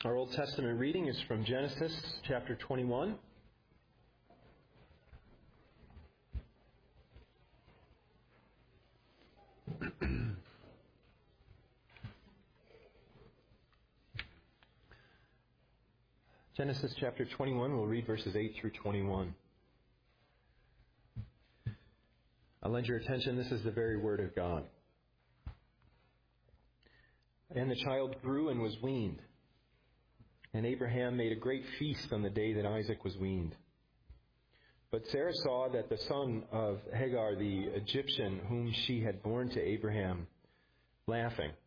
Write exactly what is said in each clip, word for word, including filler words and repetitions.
Our Old Testament reading is from Genesis chapter twenty-one. Genesis chapter twenty-one, we'll read verses eight through twenty-one. I'll lend your attention, this is the very word of God. And the child grew and was weaned. And Abraham made a great feast on the day that Isaac was weaned. But Sarah saw that the son of Hagar, the Egyptian, whom she had borne to Abraham, laughing.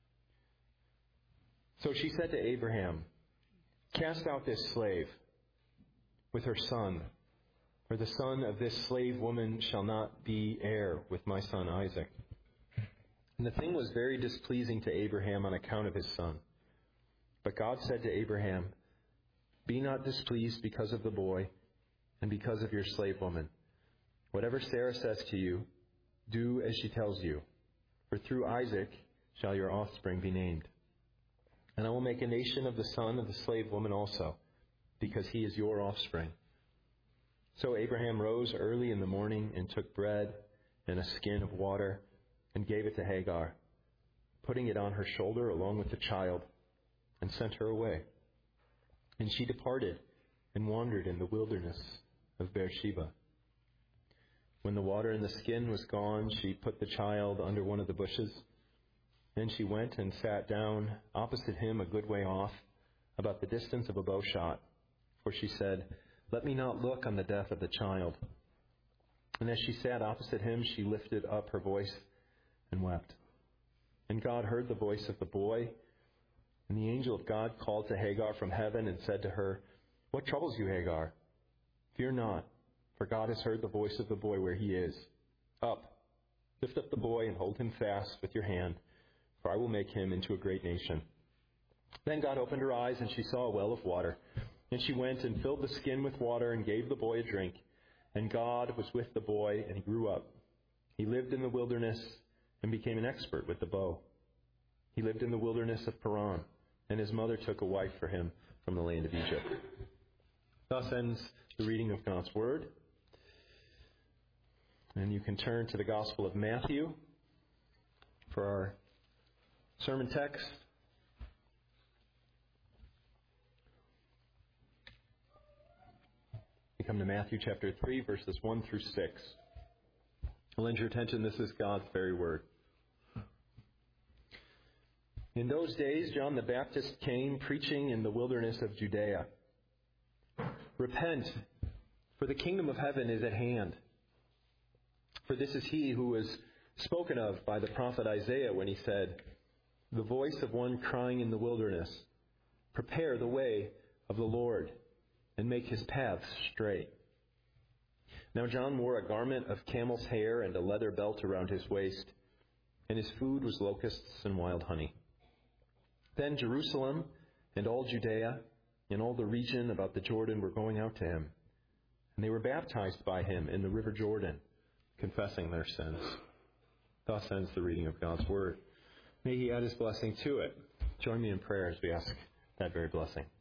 So she said to Abraham, "Cast out this slave with her son, for the son of this slave woman shall not be heir with my son Isaac." And the thing was very displeasing to Abraham on account of his son. But God said to Abraham, "Be not displeased because of the boy and because of your slave woman. Whatever Sarah says to you, do as she tells you. For through Isaac shall your offspring be named. And I will make a nation of the son of the slave woman also, because he is your offspring." So Abraham rose early in the morning and took bread and a skin of water and gave it to Hagar, putting it on her shoulder along with the child, and sent her away. And she departed and wandered in the wilderness of Beersheba. When the water in the skin was gone, she put the child under one of the bushes. Then she went and sat down opposite him a good way off, about the distance of a bow shot. For she said, "Let me not look on the death of the child." And as she sat opposite him, she lifted up her voice and wept. And God heard the voice of the boy. And the angel of God called to Hagar from heaven and said to her, "What troubles you, Hagar? Fear not, for God has heard the voice of the boy where he is. Up, lift up the boy and hold him fast with your hand, for I will make him into a great nation." Then God opened her eyes, and she saw a well of water. And she went and filled the skin with water and gave the boy a drink. And God was with the boy, and he grew up. He lived in the wilderness and became an expert with the bow. He lived in the wilderness of Paran, and his mother took a wife for him from the land of Egypt. Thus ends the reading of God's Word. And you can turn to the Gospel of Matthew for our sermon text. We come to Matthew chapter three, verses one through six. I'll lend your attention, this is God's very word. In those days, John the Baptist came preaching in the wilderness of Judea. "Repent, for the kingdom of heaven is at hand. For this is he who was spoken of by the prophet Isaiah when he said, 'The voice of one crying in the wilderness, prepare the way of the Lord, and make his paths straight.' Now John wore a garment of camel's hair and a leather belt around his waist, and his food was locusts and wild honey. Then Jerusalem and all Judea and all the region about the Jordan were going out to him, and they were baptized by him in the river Jordan, confessing their sins." Thus ends the reading of God's Word. May He add His blessing to it. Join me in prayer as we ask that very blessing.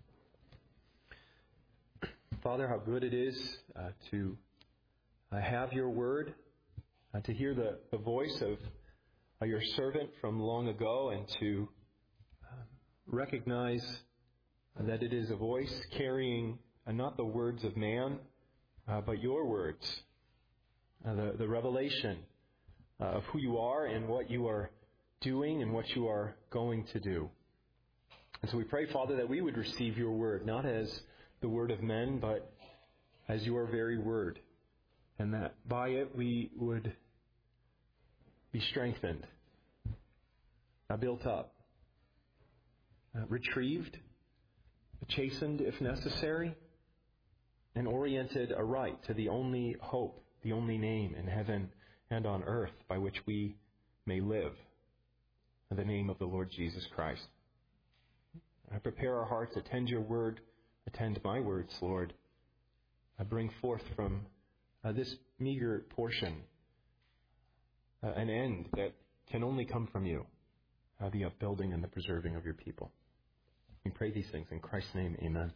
Father, how good it is uh, to uh, have Your Word, uh, to hear the, the voice of uh, Your servant from long ago, and to uh, recognize that it is a voice carrying uh, not the words of man, uh, but Your words, uh, the, the revelation uh, of who You are and what You are doing and what You are going to do. And so we pray, Father, that we would receive Your Word, not as the word of men, but as Your very word, and that by it we would be strengthened, uh, built up, uh, retrieved, chastened if necessary, and oriented aright to the only hope, the only name in heaven and on earth by which we may live, in the name of the Lord Jesus Christ. I prepare our hearts, attend Your word, attend my words, Lord. I bring forth from uh, this meager portion uh, an end that can only come from You, uh, the upbuilding and the preserving of Your people. We pray these things in Christ's name. Amen.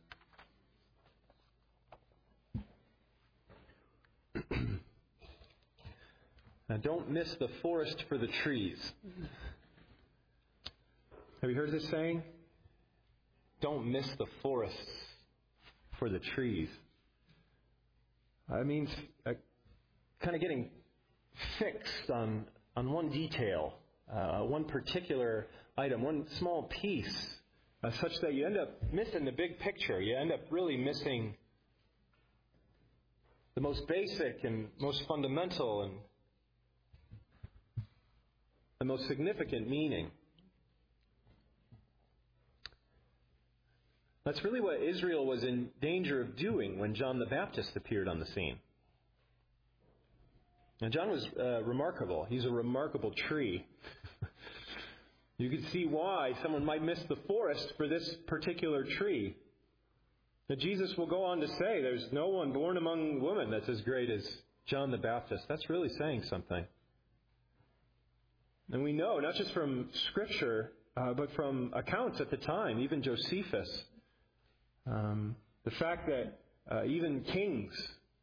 Now, don't miss the forest for the trees. Have you heard this saying? Don't miss the forests for the trees. It means uh, kind of getting fixed on, on one detail, uh, one particular item, one small piece, uh, such that you end up missing the big picture. You end up really missing the most basic and most fundamental and the most significant meaning. That's really what Israel was in danger of doing when John the Baptist appeared on the scene. Now, John was uh, remarkable. He's a remarkable tree. You could see why someone might miss the forest for this particular tree. Now, Jesus will go on to say, there's no one born among women that's as great as John the Baptist. That's really saying something. And we know, not just from Scripture, uh, but from accounts at the time, even Josephus, um, the fact that uh, even kings,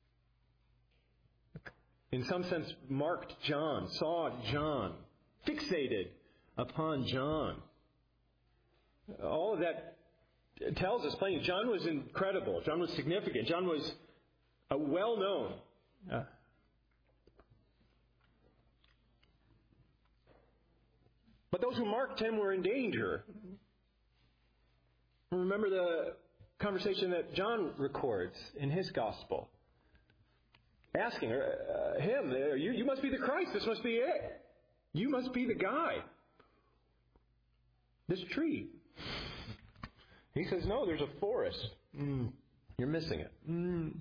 in some sense, marked John, saw John, fixated upon John. All of that tells us plainly, John was incredible. John was significant. John was uh, well-known. Uh, But those who marked him were in danger. Remember the conversation that John records in his gospel. Asking uh, him, you, you must be the Christ. This must be it. You must be the guy. This tree. He says, no, there's a forest. Mm, you're missing it. Mm.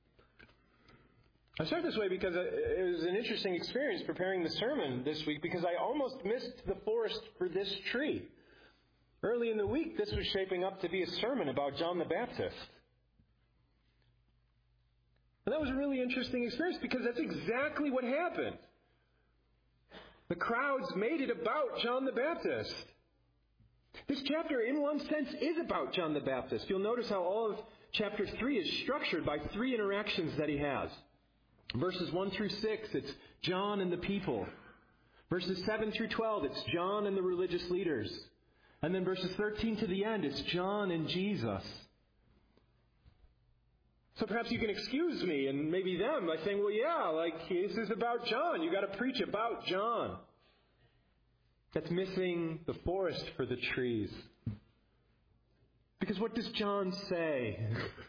I start this way because it was an interesting experience preparing the sermon this week because I almost missed the forest for this tree. Early in the week, this was shaping up to be a sermon about John the Baptist. And that was a really interesting experience because that's exactly what happened. The crowds made it about John the Baptist. This chapter, in one sense, is about John the Baptist. You'll notice how all of chapter three is structured by three interactions that he has. Verses one through six, it's John and the people. Verses seven through twelve, it's John and the religious leaders. And then verses thirteen to the end, it's John and Jesus. So perhaps you can excuse me and maybe them by saying, well, yeah, like this is about John. You've got to preach about John. That's missing the forest for the trees. Because what does John say?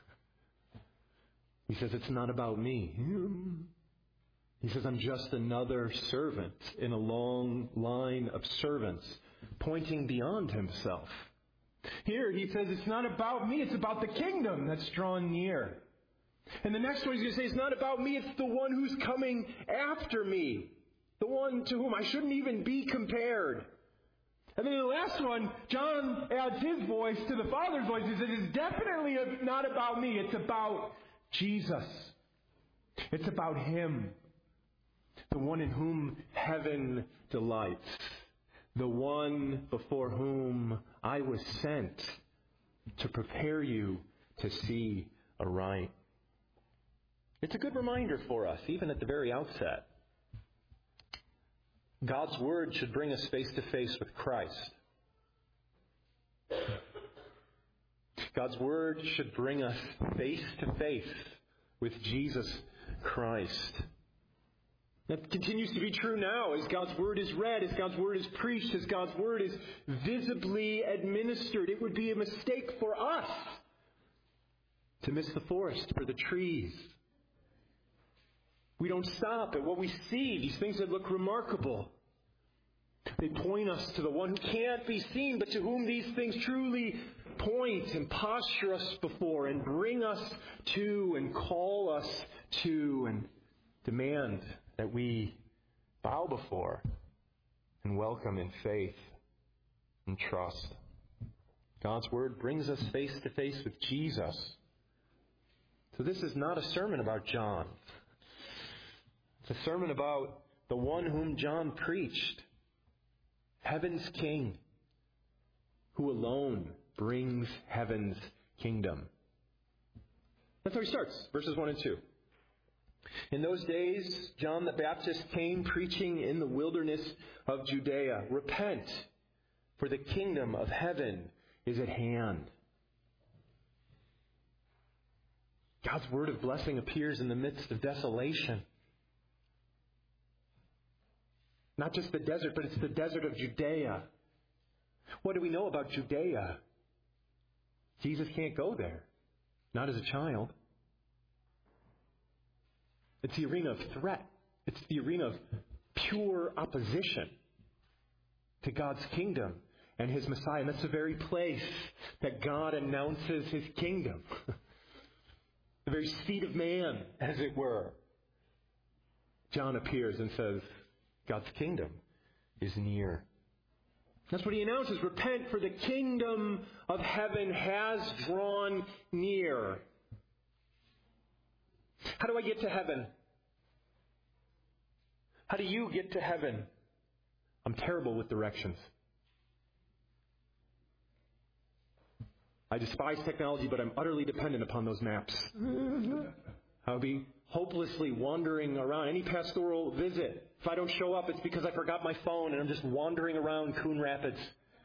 He says, it's not about me. He says, I'm just another servant in a long line of servants, pointing beyond himself. Here he says, it's not about me, it's about the kingdom that's drawn near. And the next one he's going to say, it's not about me, it's the one who's coming after me. The one to whom I shouldn't even be compared. And then the last one, John adds his voice to the Father's voice. He says, it's definitely not about me, it's about Jesus. It's about Him. The one in whom heaven delights. The one before whom I was sent to prepare you to see aright. It's a good reminder for us, even at the very outset. God's Word should bring us face to face with Christ. God's Word should bring us face to face with Jesus Christ. That continues to be true now as God's Word is read, as God's Word is preached, as God's Word is visibly administered. It would be a mistake for us to miss the forest for the trees. We don't stop at what we see, these things that look remarkable. They point us to the one who can't be seen, but to whom these things truly point and posture us before and bring us to and call us to and demand that we bow before and welcome in faith and trust. God's Word brings us face to face with Jesus. So this is not a sermon about John. It's a sermon about the one whom John preached, heaven's King, who alone brings heaven's kingdom. That's how he starts, verses one and two. In those days, John the Baptist came preaching in the wilderness of Judea, repent, for the kingdom of heaven is at hand. God's word of blessing appears in the midst of desolation. Not just the desert, but it's the desert of Judea. What do we know about Judea? Jesus can't go there. Not as a child. It's the arena of threat. It's the arena of pure opposition to God's kingdom and His Messiah. And that's the very place that God announces His kingdom. The very seat of man, as it were. John appears and says, God's kingdom is near. That's what he announces. Repent, for the kingdom of heaven has drawn near. How do I get to heaven? How do you get to heaven? I'm terrible with directions. I despise technology, but I'm utterly dependent upon those maps. I'll be hopelessly wandering around any pastoral visit. If I don't show up, it's because I forgot my phone and I'm just wandering around Coon Rapids.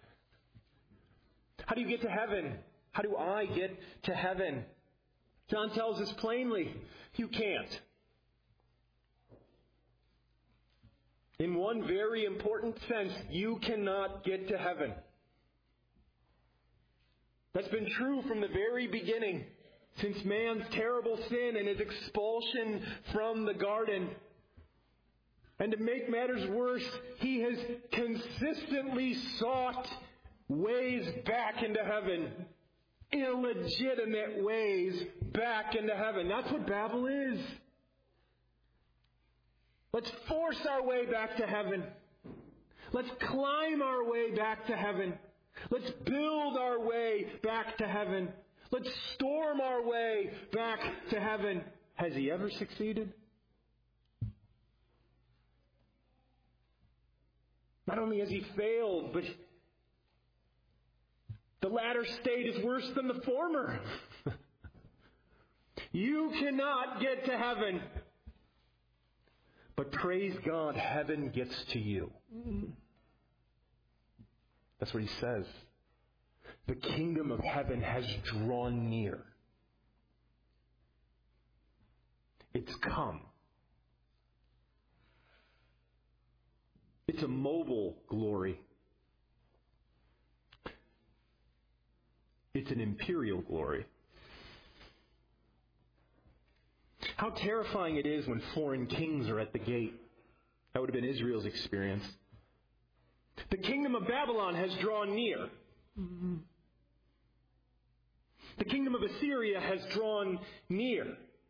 How do you get to heaven? How do I get to heaven? John tells us plainly, you can't. In one very important sense, you cannot get to heaven. That's been true from the very beginning, since man's terrible sin and his expulsion from the garden. And to make matters worse, he has consistently sought ways back into heaven. Illegitimate ways back into heaven. That's what Babel is. Let's force our way back to heaven. Let's climb our way back to heaven. Let's build our way back to heaven. Let's storm our way back to heaven. Has he ever succeeded? Not only has he failed, but the latter state is worse than the former. You cannot get to heaven. But praise God, heaven gets to you. That's what he says. The kingdom of heaven has drawn near. It's come. It's a mobile glory. It's an imperial glory. How terrifying it is when foreign kings are at the gate. That would have been Israel's experience. The kingdom of Babylon has drawn near. The kingdom of Assyria has drawn near.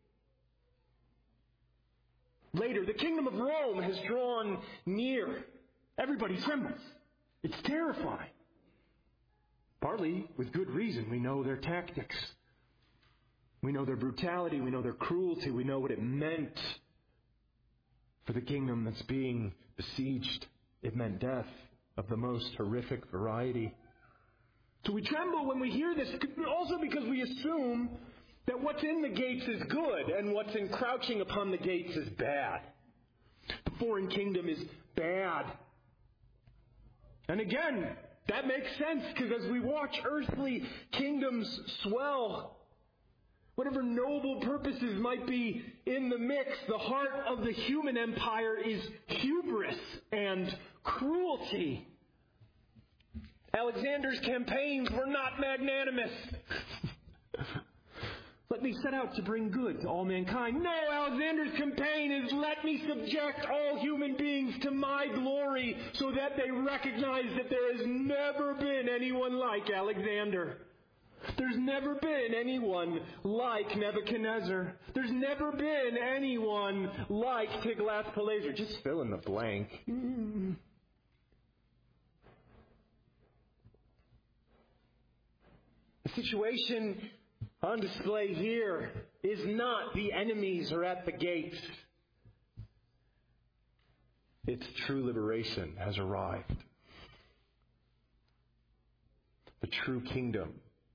Later, the kingdom of Rome has drawn near. Everybody trembles. It's terrifying. Partly with good reason. We know their tactics. We know their brutality. We know their cruelty. We know what it meant for the kingdom that's being besieged. It meant death of the most horrific variety. So we tremble when we hear this, also because we assume that what's in the gates is good and what's encroaching upon the gates is bad. The foreign kingdom is bad. And again, that makes sense because as we watch earthly kingdoms swell, whatever noble purposes might be in the mix, the heart of the human empire is hubris and cruelty. Alexander's campaigns were not magnanimous. Let me set out to bring good to all mankind. No, Alexander's campaign is let me subject all human beings to my glory so that they recognize that there has never been anyone like Alexander. There's never been anyone like Nebuchadnezzar. There's never been anyone like Tiglath-Pileser. Just fill in the blank. Mm. The situation on display here is not the enemies are at the gates. Its true liberation has arrived. the true kingdom.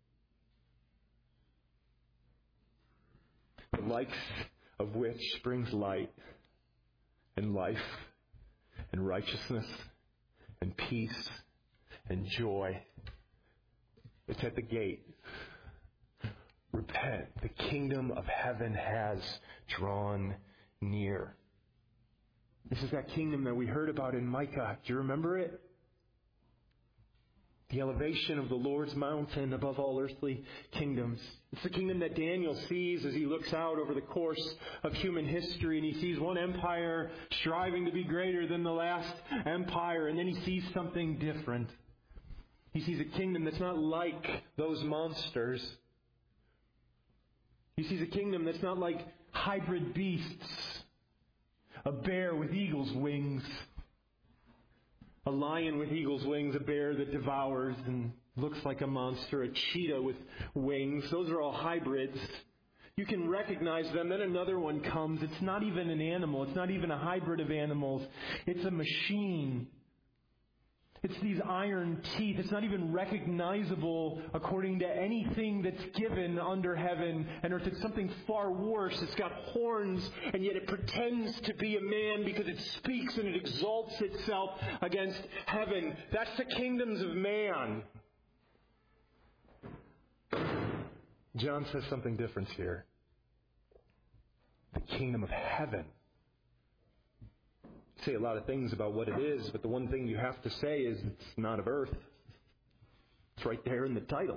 The likes of which brings light and life and righteousness and peace and joy. It's at the gate. Repent. The kingdom of heaven has drawn near. This is that kingdom that we heard about in Micah. Do you remember it? The elevation of the Lord's mountain above all earthly kingdoms. It's the kingdom that Daniel sees as he looks out over the course of human history, and he sees one empire striving to be greater than the last empire, and then he sees something different. He sees a kingdom that's not like those monsters. He sees a kingdom that's not like hybrid beasts. A bear with eagle's wings. A lion with eagle's wings, a bear that devours and looks like a monster, a cheetah with wings. Those are all hybrids. You can recognize them. Then another one comes. It's not even an animal. It's not even a hybrid of animals. It's a machine. It's these iron teeth. It's not even recognizable according to anything that's given under heaven and earth. It's something far worse. It's got horns, and yet it pretends to be a man because it speaks and it exalts itself against heaven. That's the kingdoms of man. John says something different here. The kingdom of heaven. Say a lot of things about what it is, but the one thing you have to say is it's not of earth. It's right there in the title.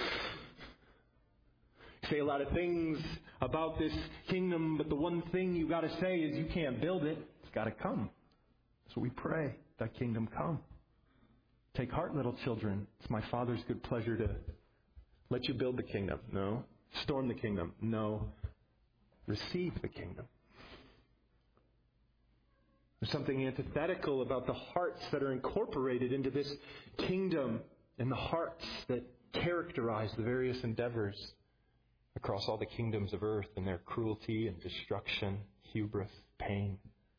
Say a lot of things about this kingdom, but the one thing you got to say is you can't build it. It's got to come. So we pray, that kingdom come. Take heart, little children. It's my Father's good pleasure to let you build the kingdom. No. Storm the kingdom. No. Receive the kingdom. There's something antithetical about the hearts that are incorporated into this kingdom and the hearts that characterize the various endeavors across all the kingdoms of earth and their cruelty and destruction, hubris, pain.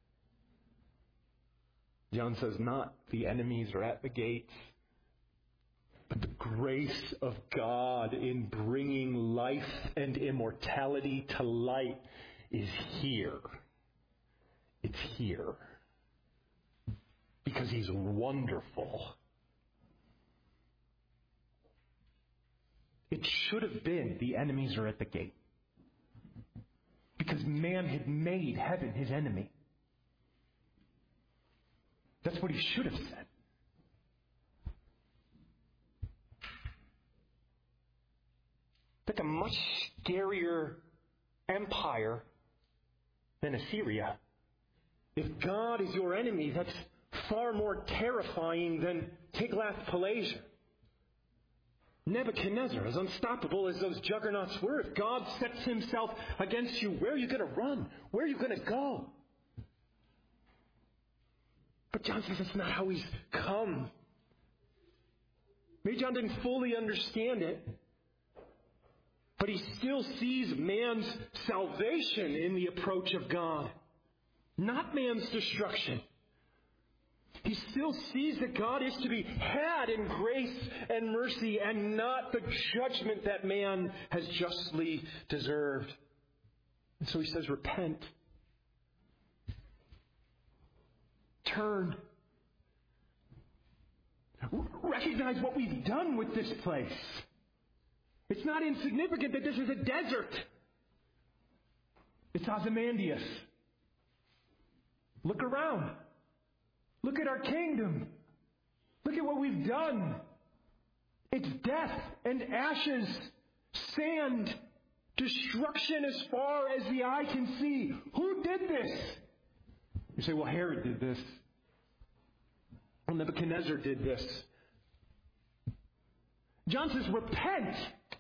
John says not the enemies are at the gates, but the grace of God in bringing life and immortality to light is here. It's here. Because He's wonderful. It should have been the enemies are at the gate. Because man had made heaven his enemy. That's what he should have said. That's a much scarier empire than Assyria. If God is your enemy, that's far more terrifying than Tiglath-Pileser. Nebuchadnezzar, as unstoppable as those juggernauts were, if God sets Himself against you, where are you going to run? Where are you going to go? But John says that's not how He's come. Maybe John didn't fully understand it, but he still sees man's salvation in the approach of God, not man's destruction. He still sees that God is to be had in grace and mercy and not the judgment that man has justly deserved. And so he says, repent. Turn. Recognize what we've done with this place. It's not insignificant that this is a desert. It's Ozymandias. Look around. Look at our kingdom. Look at what we've done. It's death and ashes, sand, destruction as far as the eye can see. Who did this? You say, well, Herod did this. Well, Nebuchadnezzar did this. John says, repent.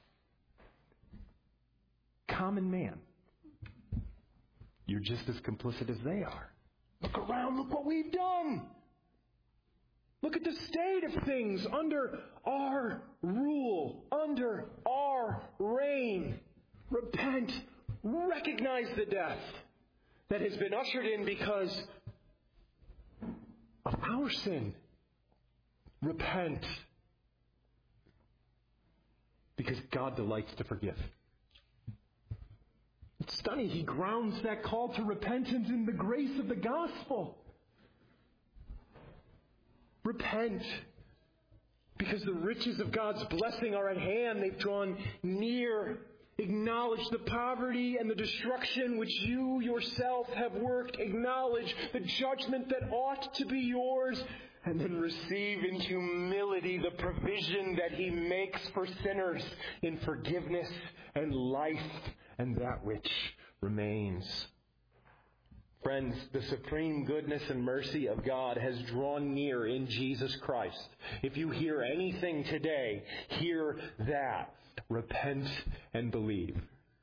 Common man. You're just as complicit as they are. Look around, look what we've done. Look at the state of things under our rule, under our reign. Repent. Recognize the death that has been ushered in because of our sin. Repent. because God delights to forgive. It's stunning. He grounds that call to repentance in the grace of the gospel. Repent, because the riches of God's blessing are at hand. They've drawn near. Acknowledge the poverty and the destruction which you yourself have worked. Acknowledge the judgment that ought to be yours. And then receive in humility the provision that He makes for sinners in forgiveness and life and that which remains. Friends, the supreme goodness and mercy of God has drawn near in Jesus Christ. If you hear anything today, hear that. Repent and believe.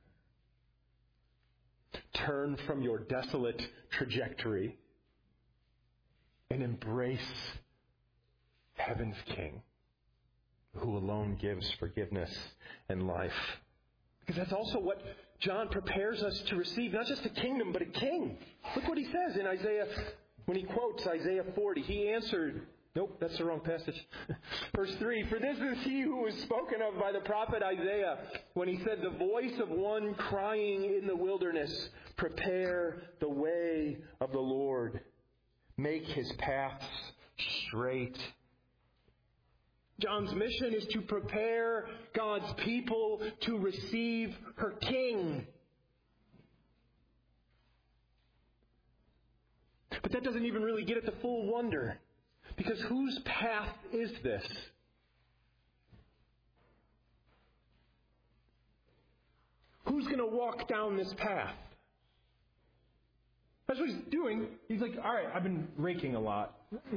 Turn from your desolate trajectory and embrace heaven's King, who alone gives forgiveness and life. Because that's also what John prepares us to receive, not just a kingdom, but a king. Look what he says in Isaiah, when he quotes Isaiah forty. He answered, nope, that's the wrong passage. Verse three, for this is he who was spoken of by the prophet Isaiah when he said, the voice of one crying in the wilderness, prepare the way of the Lord. Make his paths straight. John's mission is to prepare God's people to receive her King. But that doesn't even really get at the full wonder. Because whose path is this? Who's going to walk down this path? That's what he's doing. He's like, all right, I've been raking a lot.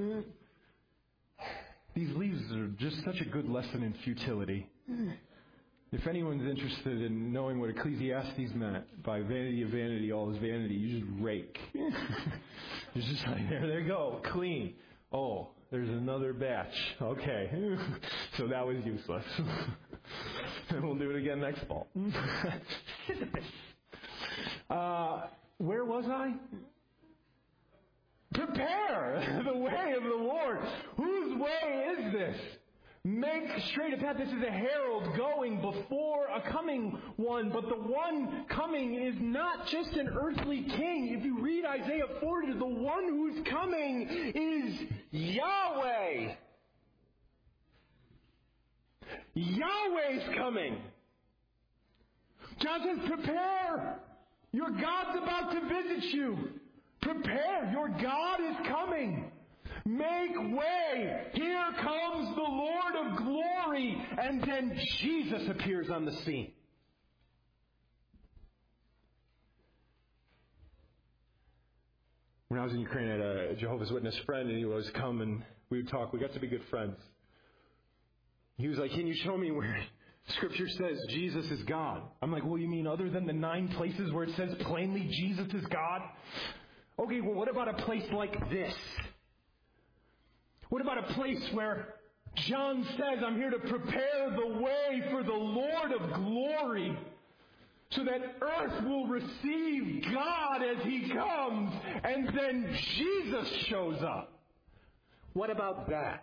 These leaves are just such a good lesson in futility. If anyone's interested in knowing what Ecclesiastes meant by vanity of vanity, all is vanity, you just rake. It's just like, there they go, clean. Oh, there's another batch. Okay. So that was useless. And we'll do it again next fall. uh, where was I? Prepare the way of the Lord. Whose way is this? Make straight a path. This is a herald going before a coming one. But the one coming is not just an earthly king. If you read Isaiah forty, the one who's coming is Yahweh. Yahweh's coming. John says, prepare. Your God's about to visit you. Prepare. Your God is coming. Make way. Here comes the Lord of glory. And then Jesus appears on the scene. When I was in Ukraine, I had a Jehovah's Witness friend, and he was come and we would talk. We got to be good friends. He was like, can you show me where Scripture says Jesus is God? I'm like, well, you mean other than the nine places where it says plainly Jesus is God? Okay, well, what about a place like this? What about a place where John says, I'm here to prepare the way for the Lord of glory, so that earth will receive God as He comes, and then Jesus shows up? What about that?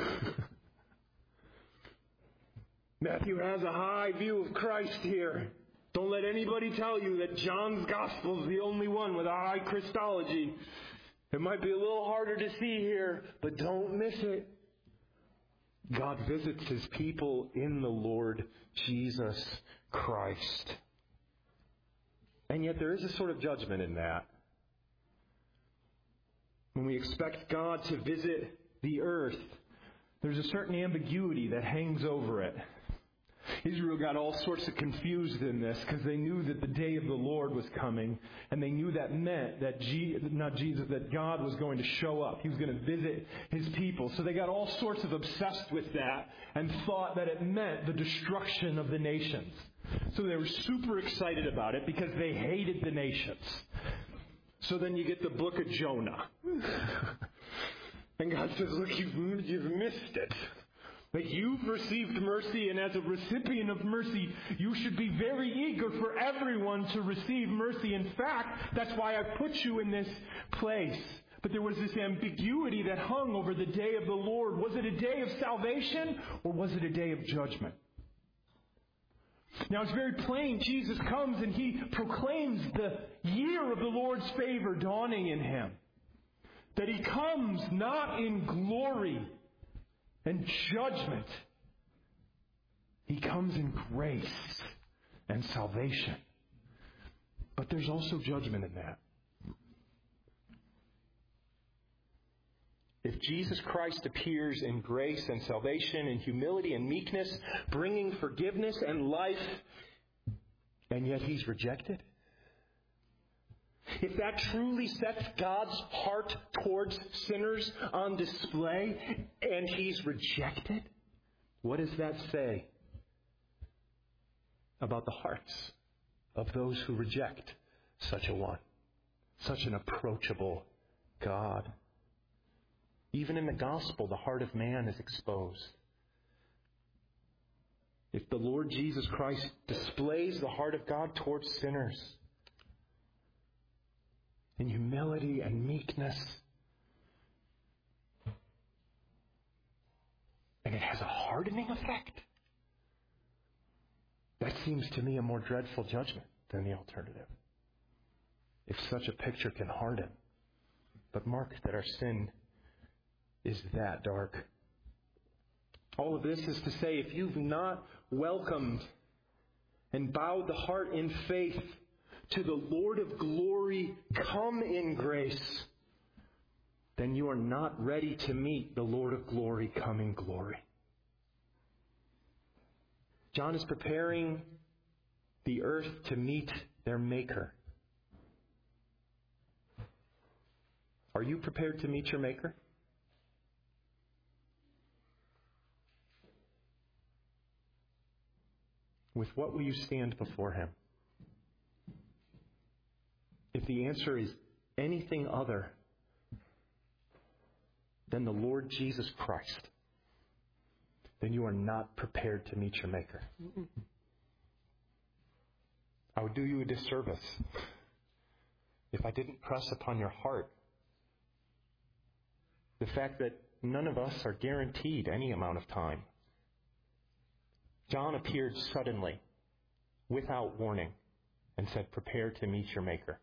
Matthew has a high view of Christ here. Don't let anybody tell you that John's Gospel is the only one with a high Christology. It might be a little harder to see here, but don't miss it. God visits His people in the Lord Jesus Christ. And yet there is a sort of judgment in that. When we expect God to visit the earth, there's a certain ambiguity that hangs over it. Israel got all sorts of confused in this because they knew that the day of the Lord was coming, and they knew that meant that Je- not Jesus, that God was going to show up. He was going to visit His people. So they got all sorts of obsessed with that and thought that it meant the destruction of the nations. So they were super excited about it because they hated the nations. So then you get the book of Jonah. And God says, look, you've, you've missed it. That you've received mercy, and as a recipient of mercy, you should be very eager for everyone to receive mercy. In fact, that's why I put you in this place. But there was this ambiguity that hung over the day of the Lord. Was it a day of salvation, or was it a day of judgment? Now it's very plain. Jesus comes and He proclaims the year of the Lord's favor dawning in Him. That He comes not in glory and judgment. He comes in grace and salvation. But there's also judgment in that. If Jesus Christ appears in grace and salvation and humility and meekness, bringing forgiveness and life, and yet He's rejected, if that truly sets God's heart towards sinners on display and He's rejected, what does that say about the hearts of those who reject such a one, such an approachable God? Even in the gospel, the heart of man is exposed. If the Lord Jesus Christ displays the heart of God towards sinners in humility and meekness, and it has a hardening effect, that seems to me a more dreadful judgment than the alternative. If such a picture can harden. But mark that our sin is that dark. All of this is to say, if you've not welcomed and bowed the heart in faith to the Lord of glory, come in grace, then you are not ready to meet the Lord of glory come in glory. John is preparing the earth to meet their Maker. Are you prepared to meet your Maker? With what will you stand before Him? If the answer is anything other than the Lord Jesus Christ, then you are not prepared to meet your Maker. I would do you a disservice if I didn't press upon your heart the fact that none of us are guaranteed any amount of time. John appeared suddenly, without warning, and said, prepare to meet your Maker.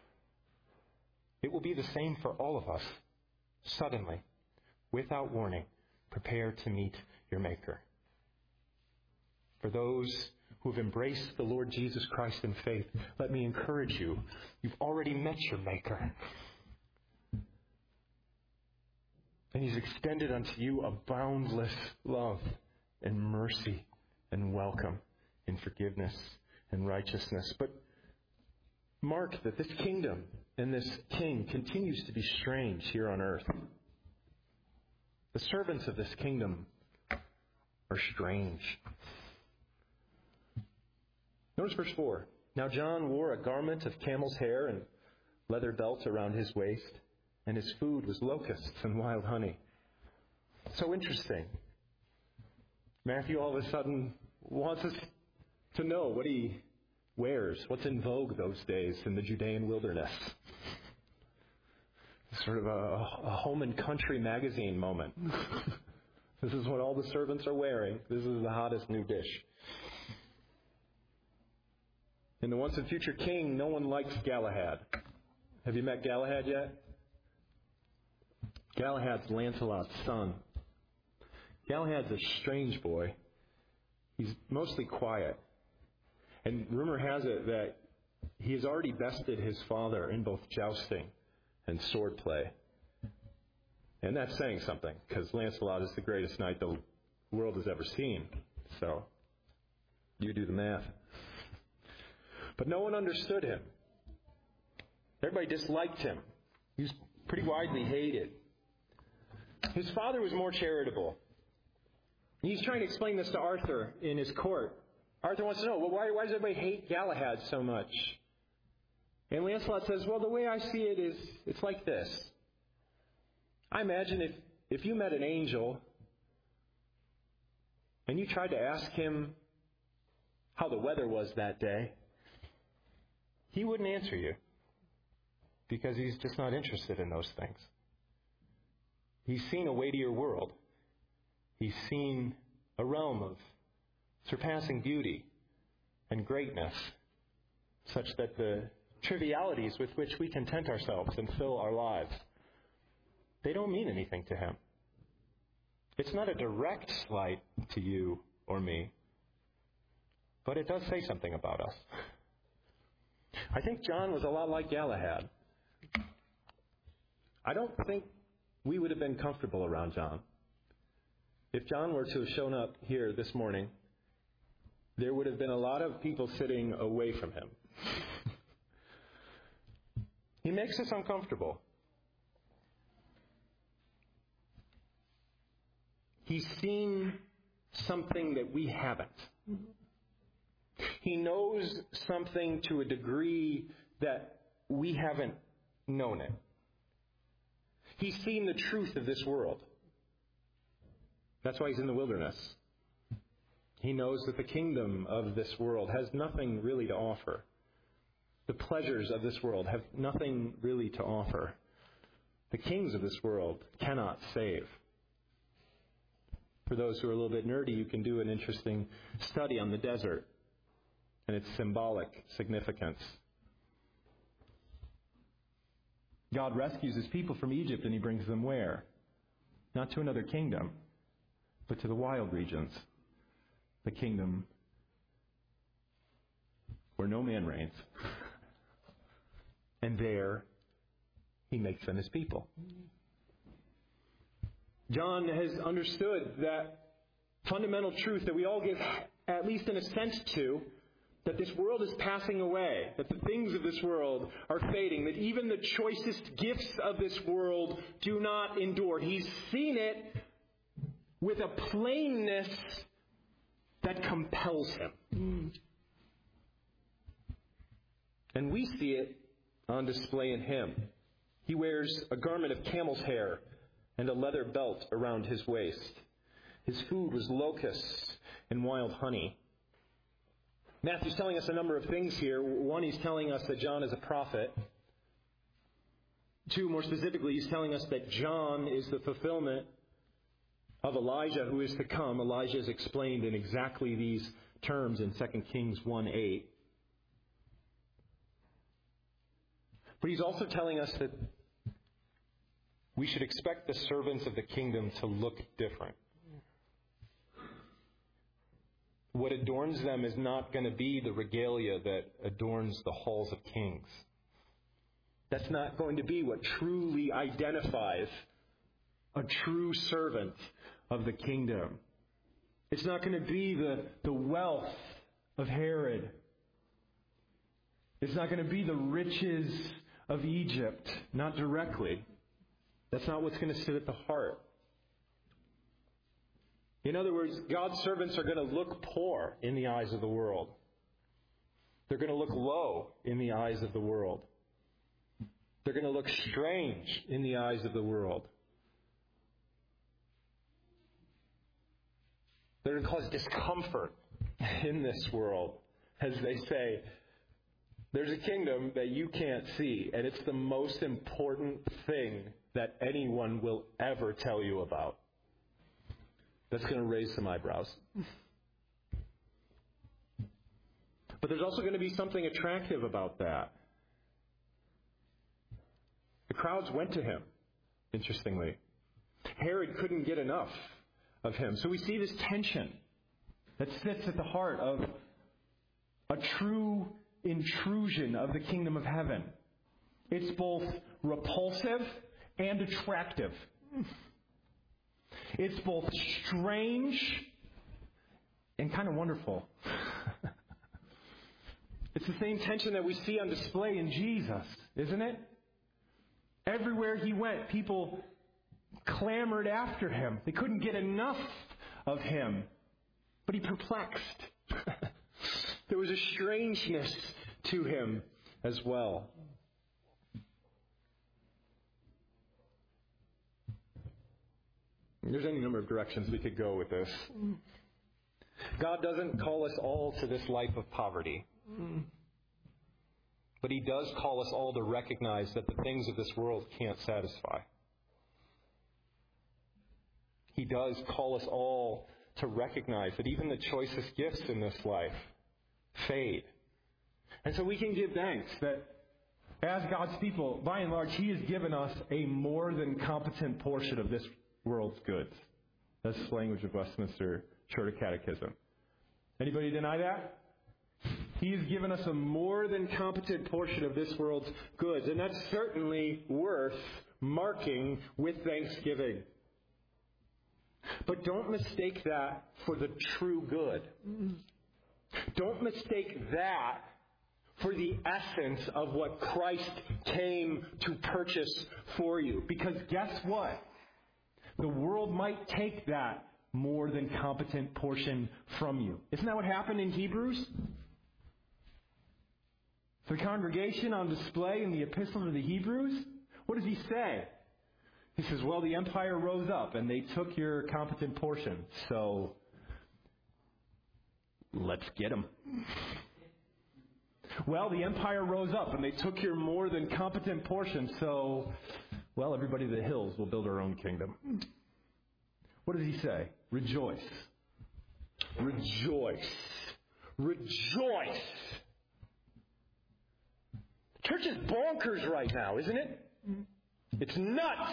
It will be the same for all of us. Suddenly, without warning, prepare to meet your Maker. For those who have embraced the Lord Jesus Christ in faith, let me encourage you, you've already met your Maker. And He's extended unto you a boundless love and mercy and welcome in forgiveness and righteousness. But mark that this kingdom and this king continues to be strange here on earth. The servants of this kingdom are strange. Notice verse four. Now John wore a garment of camel's hair and leather belt around his waist, and his food was locusts and wild honey. So interesting. Matthew all of a sudden wants us to know what he wears, what's in vogue those days in the Judean wilderness. Sort of a, a home and country magazine moment. This is what all the servants are wearing. This is the hottest new dish. In the once and future king, no one likes Galahad. Have you met Galahad yet? Galahad's Lancelot's son. Galahad's a strange boy. He's mostly quiet. And rumor has it that he has already bested his father in both jousting and swordplay. And that's saying something, because Lancelot is the greatest knight the world has ever seen. So, you do the math. But no one understood him. Everybody disliked him. He was pretty widely hated. His father was more charitable. He's trying to explain this to Arthur in his court. Arthur wants to know, well, why, why does everybody hate Galahad so much? And Lancelot says, well, the way I see it is, it's like this. I imagine if, if you met an angel and you tried to ask him how the weather was that day, he wouldn't answer you because he's just not interested in those things. He's seen a weightier world. He's seen a realm of surpassing beauty and greatness, such that the trivialities with which we content ourselves and fill our lives, they don't mean anything to him. It's not a direct slight to you or me, but it does say something about us. I think John was a lot like Galahad. I don't think we would have been comfortable around John. If John were to have shown up here this morning, there would have been a lot of people sitting away from him. He makes us uncomfortable. He's seen something that we haven't. He knows something to a degree that we haven't known it. He's seen the truth of this world. That's why he's in the wilderness. He knows that the kingdom of this world has nothing really to offer. The pleasures of this world have nothing really to offer. The kings of this world cannot save. For those who are a little bit nerdy, you can do an interesting study on the desert and its symbolic significance. God rescues his people from Egypt and he brings them where? Not to another kingdom, but to the wild regions. The kingdom where no man reigns. And there he makes them his people. John has understood that fundamental truth that we all get, at least in a sense, to, that this world is passing away, that the things of this world are fading, that even the choicest gifts of this world do not endure. He's seen it with a plainness that compels him. And we see it on display in him. He wears a garment of camel's hair and a leather belt around his waist. His food was locusts and wild honey. Matthew's telling us a number of things here. One, he's telling us that John is a prophet. Two, more specifically, he's telling us that John is the fulfillment of Elijah who is to come. Elijah is explained in exactly these terms in Second Kings one eight. But he's also telling us that we should expect the servants of the kingdom to look different. What adorns them is not going to be the regalia that adorns the halls of kings. That's not going to be what truly identifies a true servant of the kingdom. It's not going to be the, the wealth of Herod. It's not going to be the riches of Egypt, not directly. That's not what's going to sit at the heart. In other words, God's servants are going to look poor in the eyes of the world. They're going to look low in the eyes of the world. They're going to look strange in the eyes of the world. They're going to cause discomfort in this world as they say, there's a kingdom that you can't see, and it's the most important thing that anyone will ever tell you about. That's going to raise some eyebrows. But there's also going to be something attractive about that. The crowds went to him, interestingly. Herod couldn't get enough of him. So we see this tension that sits at the heart of a true intrusion of the kingdom of heaven. It's both repulsive and attractive. It's both strange and kind of wonderful. It's the same tension that we see on display in Jesus, isn't it? Everywhere he went, people clamored after him. They couldn't get enough of him. But he perplexed. There was a strangeness to him as well. There's any number of directions we could go with this. God doesn't call us all to this life of poverty. But he does call us all to recognize that the things of this world can't satisfy. He does call us all to recognize that even the choicest gifts in this life fade. And so we can give thanks that as God's people, by and large, He has given us a more than competent portion of this world's goods. That's the language of Westminster Shorter Catechism. Anybody deny that? He has given us a more than competent portion of this world's goods, and that's certainly worth marking with thanksgiving. But don't mistake that for the true good. Don't mistake that for the essence of what Christ came to purchase for you. Because guess what? The world might take that more than competent portion from you. Isn't that what happened in Hebrews? The congregation on display in the Epistle to the Hebrews, what does he say? He says, well, the empire rose up and they took your competent portion, so let's get them. Well, the empire rose up and they took your more than competent portion, so, well, everybody in the hills will build our own kingdom. What does he say? Rejoice. Rejoice. Rejoice. Church is bonkers right now, isn't it? It's nuts.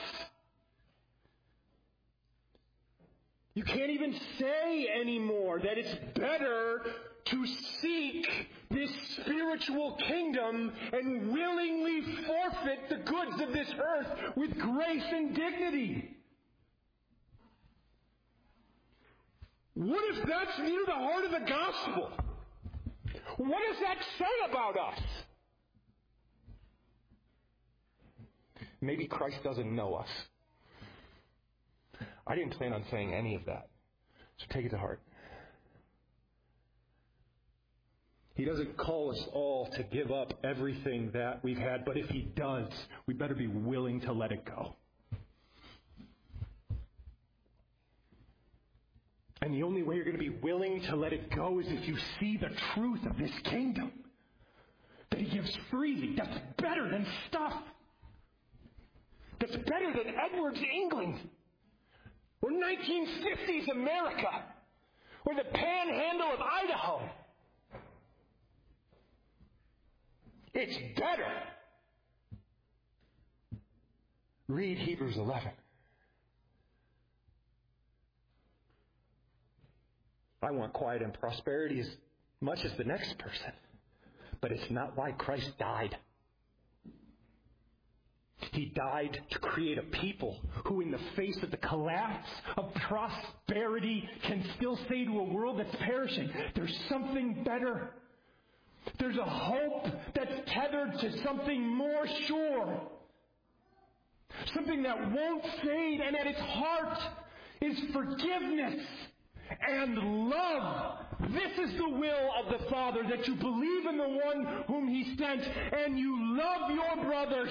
You can't even say anymore that it's better to seek this spiritual kingdom and willingly forfeit the goods of this earth with grace and dignity. What if that's near the heart of the gospel? What does that say about us? Maybe Christ doesn't know us. I didn't plan on saying any of that, so take it to heart. He doesn't call us all to give up everything that we've had, but if He does, we better be willing to let it go. And the only way you're going to be willing to let it go is if you see the truth of this kingdom that He gives freely. That's better than stuff. That's better than Edwards, England, or nineteen fifties America, or the panhandle of Idaho. It's better. Read Hebrews eleven. I want quiet and prosperity as much as the next person, but it's not why Christ died. He died to create a people who, in the face of the collapse of prosperity, can still say to a world that's perishing, there's something better. There's a hope that's tethered to something more sure. Something that won't fade, and at its heart is forgiveness and love. This is the will of the Father, that you believe in the one whom He sent, and you love your brothers.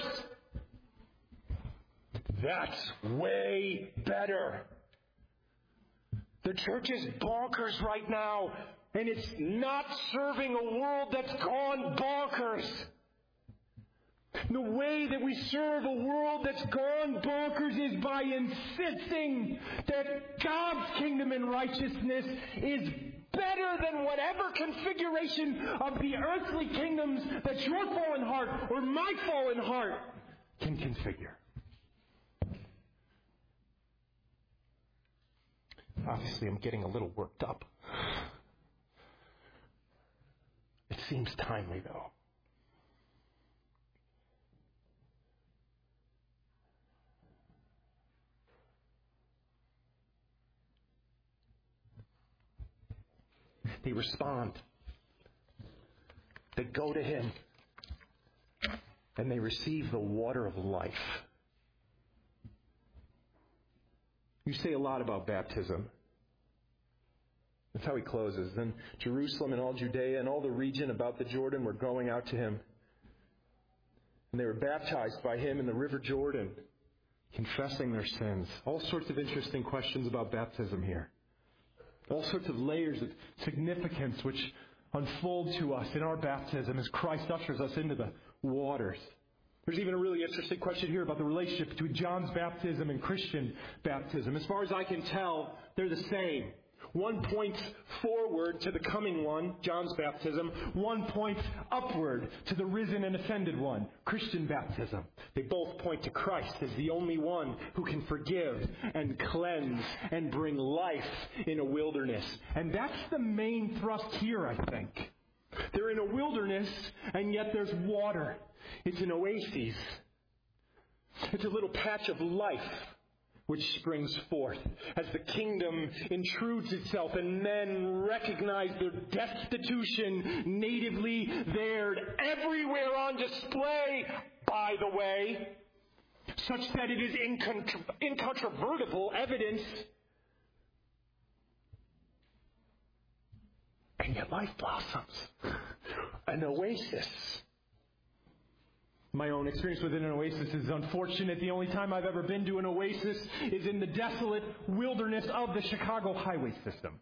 That's way better. The church is bonkers right now, and it's not serving a world that's gone bonkers. The way that we serve a world that's gone bonkers is by insisting that God's kingdom and righteousness is better than whatever configuration of the earthly kingdoms that your fallen heart or my fallen heart can configure. Obviously, I'm getting a little worked up. It seems timely, though. They respond. They go to Him. And they receive the water of life. You say a lot about baptism. That's how he closes. Then Jerusalem and all Judea and all the region about the Jordan were going out to Him. And they were baptized by Him in the river Jordan, confessing their sins. All sorts of interesting questions about baptism here. All sorts of layers of significance which unfold to us in our baptism as Christ ushers us into the waters. There's even a really interesting question here about the relationship between John's baptism and Christian baptism. As far as I can tell, they're the same. One points forward to the coming one, John's baptism. One points upward to the risen and ascended one, Christian baptism. They both point to Christ as the only one who can forgive and cleanse and bring life in a wilderness. And that's the main thrust here, I think. They're in a wilderness, and yet there's water. It's an oasis. It's a little patch of life which springs forth as the kingdom intrudes itself and men recognize their destitution natively there, everywhere on display, by the way, such that it is incontro- incontrovertible evidence. And yet life blossoms. An oasis. My own experience within an oasis is unfortunate. The only time I've ever been to an oasis is in the desolate wilderness of the Chicago highway system.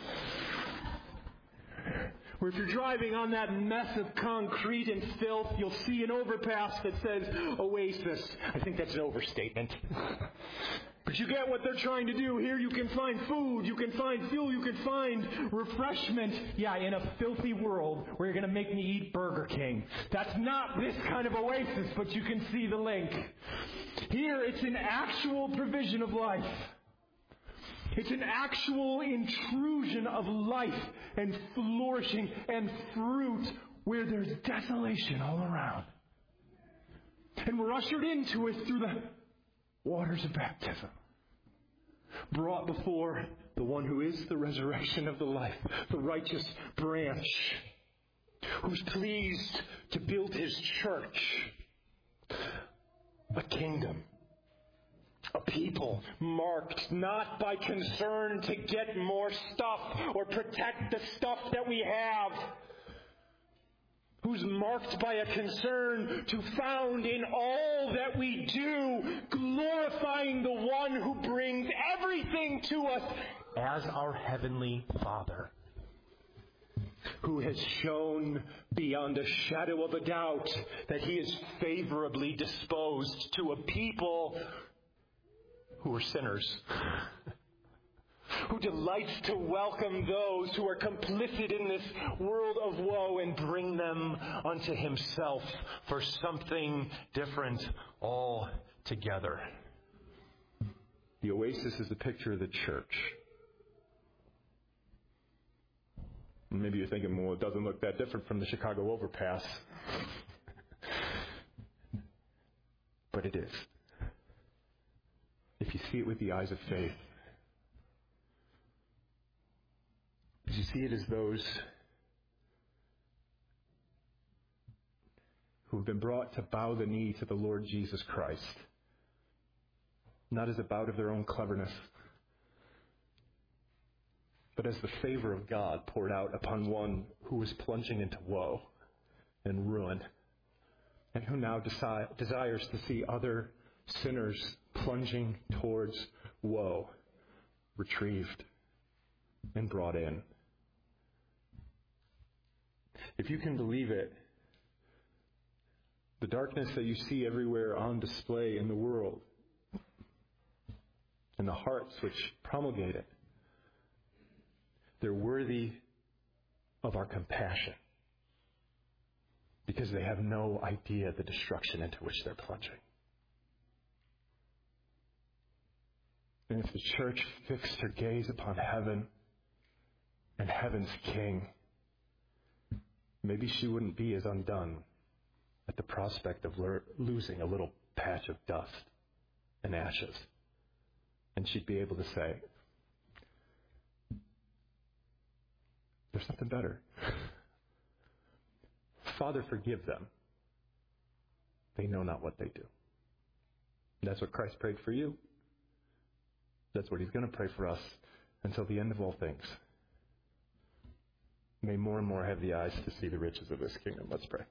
Where if you're driving on that mess of concrete and filth, you'll see an overpass that says Oasis. I think that's an overstatement. But you get what they're trying to do. Here you can find food, you can find fuel, you can find refreshment. Yeah, in a filthy world where you're going to make me eat Burger King. That's not this kind of oasis, but you can see the link. Here it's an actual provision of life. It's an actual intrusion of life and flourishing and fruit where there's desolation all around. And we're ushered into it through the waters of baptism, brought before the one who is the resurrection of the life, the righteous branch, who's pleased to build his church, a kingdom, a people marked not by concern to get more stuff or protect the stuff that we have, who's marked by a concern to found in all that we do, glorifying the one who brings everything to us as our heavenly Father, who has shown beyond a shadow of a doubt that he is favorably disposed to a people who are sinners, who delights to welcome those who are complicit in this world of woe and bring them unto himself for something different altogether. The oasis is a picture of the church. Maybe you're thinking, well, it doesn't look that different from the Chicago overpass. But it is. If you see it with the eyes of faith. You see it as those who have been brought to bow the knee to the Lord Jesus Christ, not as a bout of their own cleverness, but as the favor of God poured out upon one who was plunging into woe and ruin, and who now desi- desires to see other sinners plunging towards woe retrieved and brought in. If you can believe it, the darkness that you see everywhere on display in the world, and the hearts which promulgate it, they're worthy of our compassion because they have no idea the destruction into which they're plunging. And if the church fixed her gaze upon heaven and heaven's King, maybe she wouldn't be as undone at the prospect of lo- losing a little patch of dust and ashes. And she'd be able to say, there's something better. Father, forgive them. They know not what they do. And that's what Christ prayed for you. That's what he's going to pray for us until the end of all things. May more and more have the eyes to see the riches of this kingdom. Let's pray.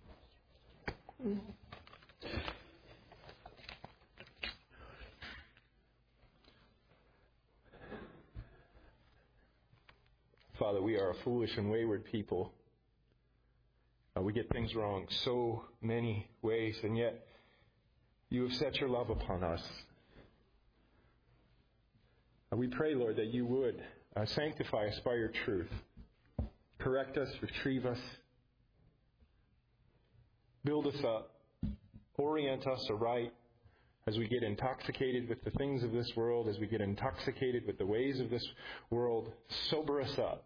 Father, we are a foolish and wayward people. Uh, we get things wrong so many ways, and yet you have set your love upon us. Uh, we pray, Lord, that you would Uh, sanctify us by your truth. Correct us, retrieve us. Build us up. Orient us aright as we get intoxicated with the things of this world, as we get intoxicated with the ways of this world. Sober us up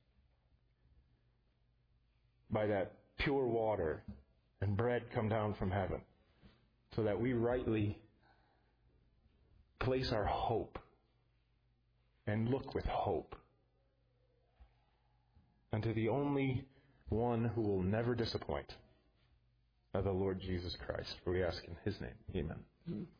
by that pure water and bread come down from heaven, so that we rightly place our hope and look with hope unto the only one who will never disappoint, of the Lord Jesus Christ. For we ask in his name. Amen.